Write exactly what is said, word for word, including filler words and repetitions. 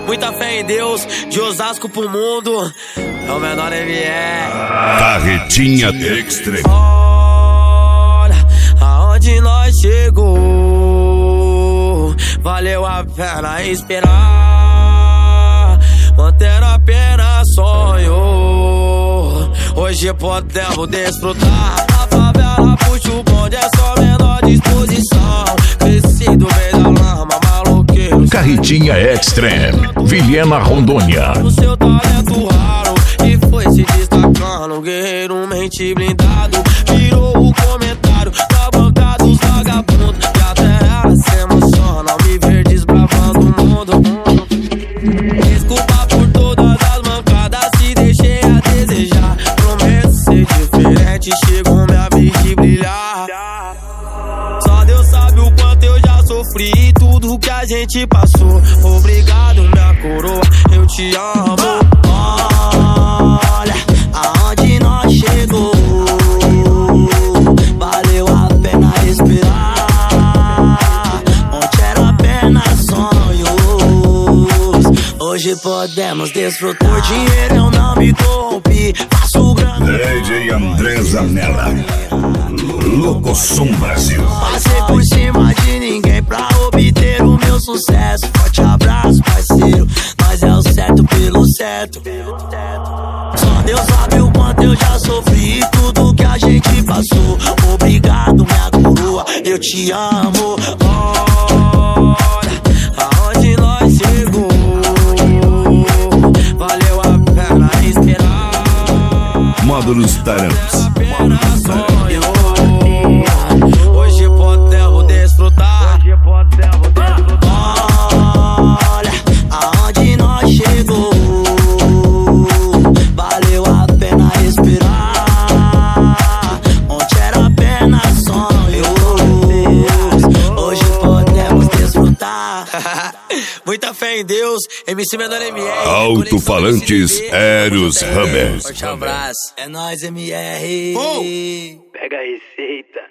muita fé em Deus, de Osasco pro mundo. É o menor M R. Carretinha Extreme. Olha aonde nós chegou, valeu a pena esperar, manter apenas sonho. Hoje podemos desfrutar. A favela puxa o bonde, é só menor disposição. Crescido meio da lama, maloqueiro. Carretinha Extreme, Vilhena, Rondônia. O seu talento raro e foi se destacando. Guerreiro mente blindado, virou o comentário da banca dos vagabundos. E até ela se emociona ao me ver desbravando o mundo. Desculpa por todas as mancadas, se deixei a desejar. Prometo ser diferente, chegou minha vez de brilhar. Só Deus sabe o quanto eu já sofri e tudo que a gente passou. Obrigado, minha coroa, eu te amo. Olha aonde nós chegou, valeu a pena esperar, onde era apenas sonhos. Hoje podemos desfrutar. Por dinheiro eu não me corrompi, faço grana. D J André Zanella, Louco Som Brasil. Passei por cima de ninguém pra obter o meu sucesso. Forte abraço, parceiro, nós é o certo pelo certo. Só Deus sabe o quanto eu já sofri e tudo que a gente passou. Obrigado, minha coroa, eu te amo. Olha aonde nós chegou, valeu a pena esperar. Módulos Taramps. Apenas sonho. Hoje podemos desfrutar. Olha aonde nós chegou, valeu a pena esperar, onde era apenas sonhos. Hoje podemos desfrutar. Muita fé em Deus, M C Menor M R. Alto-falantes Eros Hammer. Forte abraço, é nóis M R. Pega esse.